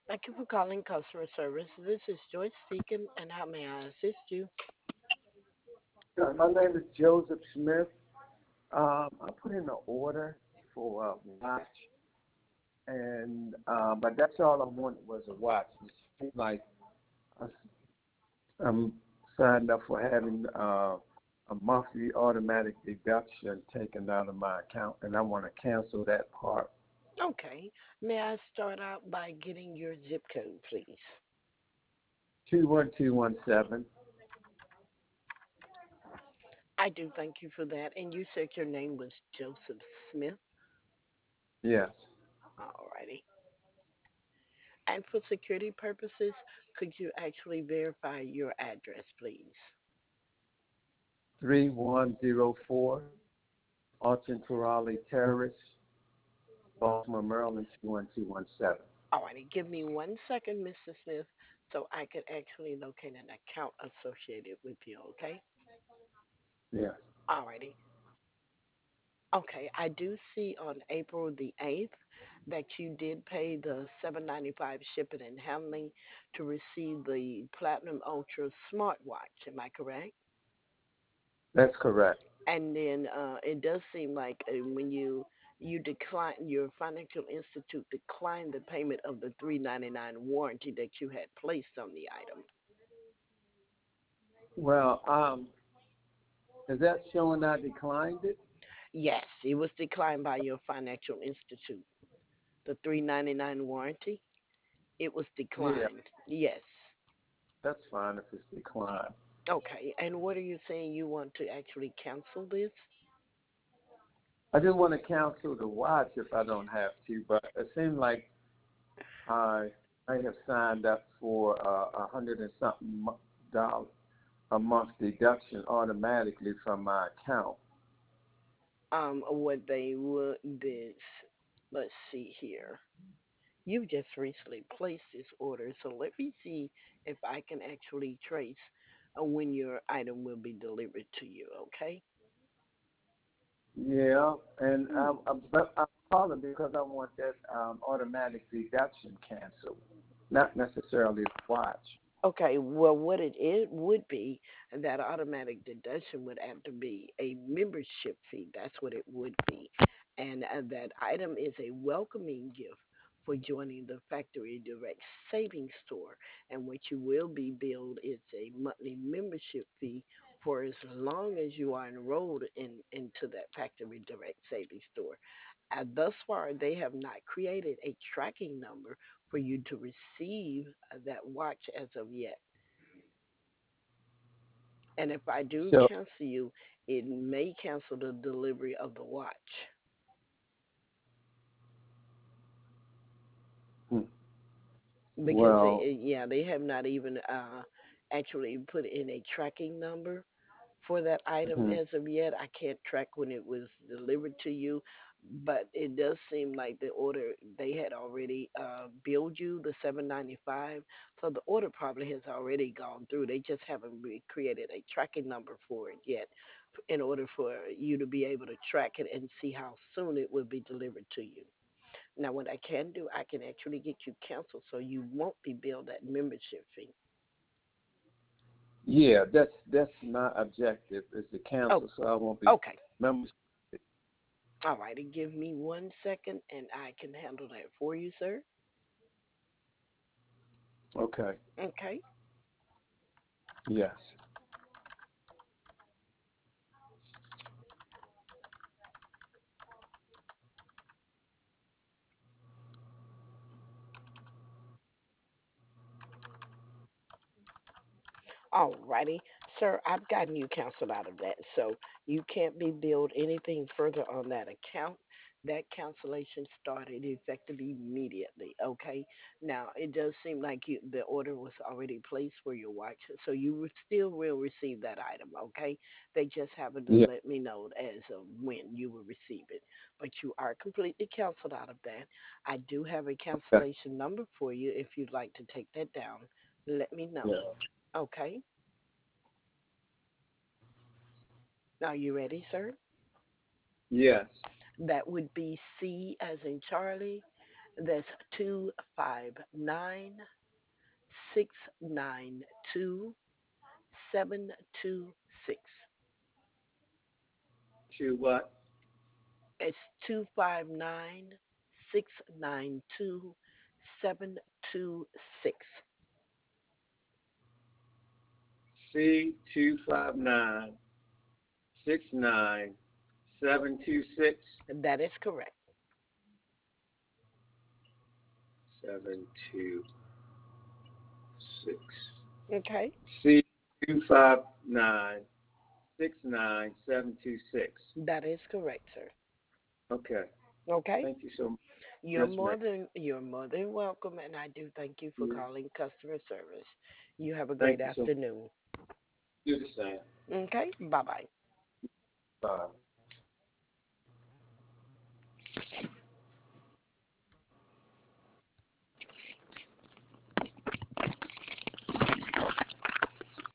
Thank you for calling customer service. This is Joyce speaking, and how may I assist you? My name is Joseph Smith. I put in an order for a watch, and but that's all I wanted was a watch. It seemed like I am signed up for having a monthly automatic deduction taken out of my account, and I want to cancel that part. Okay. May I start out by getting your zip code, please? 21217. I do thank you for that. And you said your name was Joseph Smith. Yes. Alrighty. And for security purposes, could you actually verify your address, please? 3104 Alton Raleigh Terrace, Baltimore, Maryland 21217. Alrighty. Give me 1 second, Mr. Smith, so I could actually locate an account associated with you, okay? Yes. Alrighty. Okay, I do see on April the 8th that you did pay the 795 shipping and handling to receive the Platinum Ultra smartwatch. Am I correct? That's correct. And then it does seem like when you decline your financial institute declined the payment of the 399 warranty that you had placed on the item. Well, is that showing I declined it? Yes, it was declined by your financial institute. The 399 warranty, it was Yeah, declined. Yes. that's fine if it's declined. Okay, and what are you saying you want to actually cancel this? I just want to cancel the watch if I don't have to, but it seems like I I have signed up for a hundred and something dollars a month deduction automatically from my account. What they would this, let's see here. You just recently placed this order, so let me see if I can actually trace when your item will be delivered to you, okay? Yeah, and Hmm. but I'm calling because I want that automatic deduction canceled, not necessarily the watch. Okay, well, what it is, would be that automatic deduction would have to be a membership fee. That's what it would be. And that item is a welcoming gift for joining the Factory Direct Savings Store. And what you will be billed is a monthly membership fee for as long as you are enrolled into that Factory Direct Savings Store. Thus far, they have not created a tracking number for you to receive that watch as of yet. And if I do So, cancel you, it may cancel the delivery of the watch hmm, because well, yeah, they have not even actually put in a tracking number for that item mhm. as of yet. I can't track when it was delivered to you, but it does seem like the order they had already billed you the 795. So the order probably has already gone through. They just haven't created a tracking number for it yet in order for you to be able to track it and see how soon it will be delivered to you. Now, what I can do, I can actually get you canceled so you won't be billed that membership fee. Yeah, that's my objective is to Oh, cancel, so I won't be okay. members. All righty. Give me 1 second and I can handle that for you, sir. Okay. Okay. Yes. Alrighty. Sir, I've gotten you canceled out of that. So you can't be billed anything further on that account. That cancellation started effective immediately. Okay. Now it does seem like the order was already placed for your watch, so you still will receive that item. Okay. They just haven't to Yeah. let me know as of when you will receive it. But you are completely canceled out of that. I do have a Okay. cancellation number for you if you'd like to take that down. Let me know. Yeah. Okay. Are you ready, sir? Yes. That would be C as in Charlie, That's 259 692 726. To what? It's 259 692 726. C259 69726. That is correct. 726. Okay. C259 69726. That is correct, sir. Okay. Okay. Thank you so much. You're Yes, more ma'am. than you're more than welcome, and I do thank you for You- calling customer service. You have a great Thank you so much. afternoon. Do the same. Okay. Bye bye. Bye.